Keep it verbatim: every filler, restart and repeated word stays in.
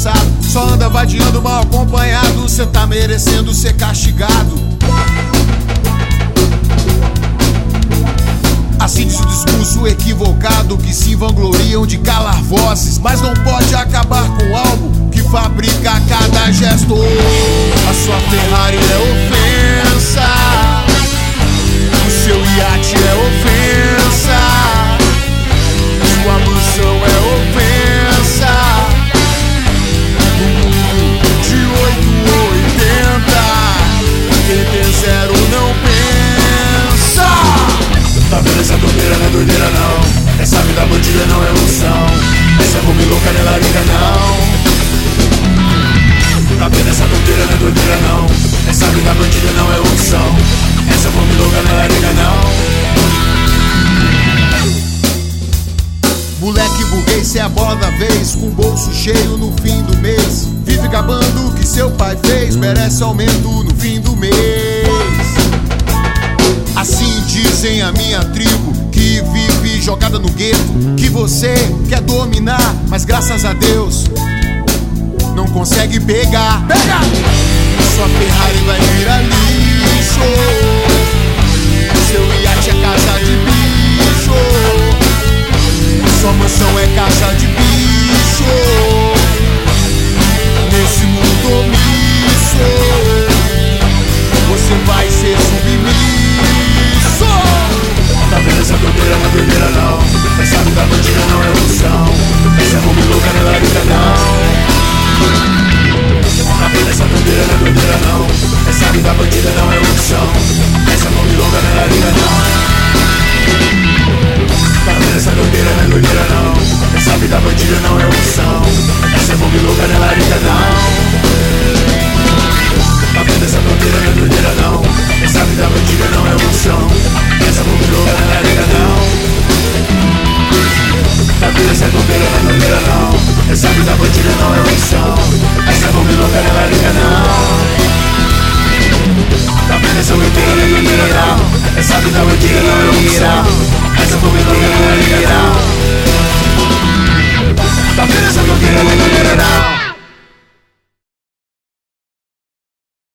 desgraçado só anda vadiando mal acompanhado. Cê tá merecendo ser castigado. Assim diz o discurso equivocado que se vangloriam de calar vozes, mas não pode acabar com algo que fabrica cada gesto. A sua Ferrari é ofensa, o seu iate é ofensa, sua mansão é ofensa. No mundo de oito ou oitenta, quem tem zero não pensa. Tá vendo essa doideira, não é doideira não. Essa vida bandida não é ilusão. Essa bomba louca não é larica não. Tá vendo essa doideira, não é doideira não. Essa vida bandida não é ilusão. Essa bomba louca não é larica não. Moleque burguês, cê é a bola da vez, com o bolso cheio no fim do mês. Vive gabando o que seu pai fez, merece aumento no fim do mês. Assim dizem a minha tribo, que vive jogada no gueto, que você quer dominar, mas graças a Deus não consegue pegar. Pega! Sua Ferrari vai virar lixo, seu iate é casa de bicho, sua mansão é casa de bicho. Nesse mundo omisso, você vai ser submisso. Tá vendo essa doideira, não é doideira não. Essa vida bandida não é ilusão. Essa bomba louca não é larica não. Tá vendo essa doideira, não é doideira não. Essa vida bandida não é ilusão. Essa bomba louca não é larica não. Tá vendo essa doideira, não é doideira não. Essa vida bandida não é ilusão. Essa bomba louca não é larica não. Tá vendo essa doideira, não é doideira não. Essa vida bandida não é ilusão. Essa bomba louca não é larica não. Tá vendo essa doideira, não é doideira não. Essa vida bandida não é ilusão. Essa bomba louca não é larica não. Tá vendo essa doideira, não é doideira não. Essa vida bandida não é ilusão. Essa bomba louca não é larica não. Tá vendo essa doideira, não é doideira não.